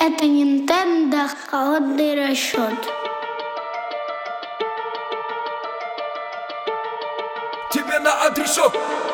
Это Nintendo холодный расчет. Тебе на адресок.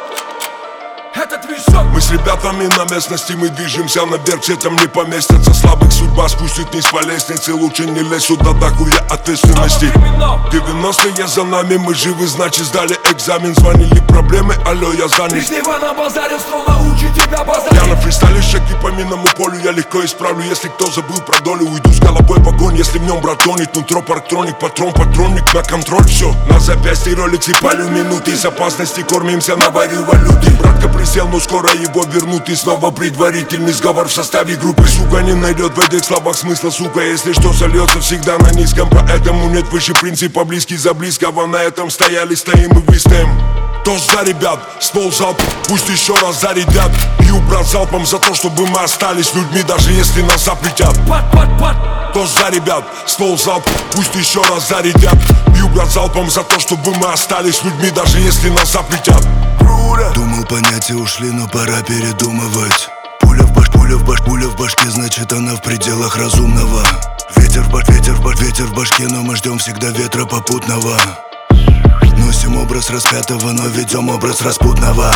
Это движок. Мы с ребятами на местности, мы движемся наверх, все там не поместятся. Слабых судьба спустит вниз по лестнице. Лучше не лезь сюда, до хуя ответственности. 90-е за нами, мы живы, значит сдали экзамен. Звонили проблемы, алло, я занят. Лишнего на базаре, ствол научит тебя базарить. Я на фристайле шаги по минному полю, я легко исправлю. Если кто забыл про долю, уйду с головой в огонь. Если в нем брат тонет, нутро парктроник, патронник на контроль, все. На запястье роликс и палю минуты. Из опасности кормимся на варю валюты. Братка присел, но скоро его вернут. И снова предварительный сговор в составе группы. Сука не найдет в этих словах смысла, сука. Если что, сольется всегда на низком. Поэтому нет выше принципа, близкий за близкого. На этом стояли, стоим и выстоим. Тост за ребят, ствол залп, пусть еще раз зарядят. Бью, брат, залпом за то, чтобы мы остались людьми, даже если нас запретят. Тост за ребят, ствол залп, пусть еще раз зарядят. Бью, брат, залпом за то, чтобы мы остались людьми, даже если нас запретят. Думал, понятия ушли, но пора передумывать. Пуля в башке, значит она в пределах разумного. Ветер в башке, но мы ждем всегда ветра попутного. Носим образ распятого, но ведем образ распутного.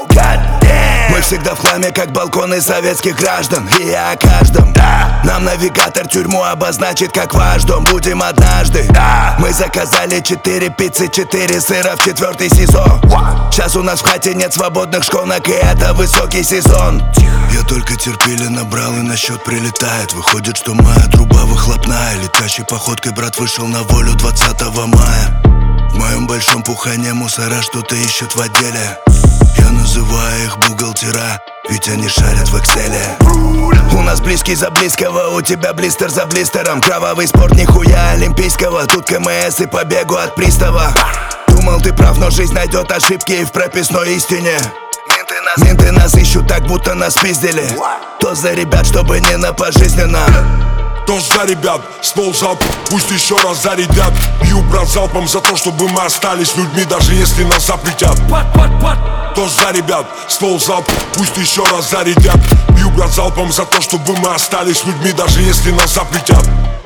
Мы всегда в хламе, как балконы советских граждан. И я о каждом, да. Нам навигатор тюрьму обозначит, как ваш дом. Будем однажды, да. Мы заказали 4 пиццы, 4 сыра в 4-й сезон. Сейчас у нас в хате нет свободных шконок, и это высокий сезон. Я только терпели набрал, и на счет прилетает. Выходит, что моя труба выхлопная. Летящей походкой брат вышел на волю 20 мая. В моем большом пухане мусора что-то ищут в отделе. Я называю их бухгалтера, ведь они шарят в экселе. У нас близкий за близкого, у тебя блистер за блистером. Кровавый спорт нихуя олимпийского, тут КМС и побегу от пристава. Думал, ты прав, но жизнь найдет ошибки и в прописной истине. Менты нас ищут так, будто нас пиздили. То за ребят, чтобы не на пожизненно. Тост за ребят, ствол залп, пусть еще раз зарядят. Бью, брат, залпом за то, чтобы мы остались людьми, даже если нас запретят. Тост за ребят, ствол залп, пусть еще раз зарядят. Бью, брат, залпом за то, чтобы мы остались людьми, даже если нас запретят.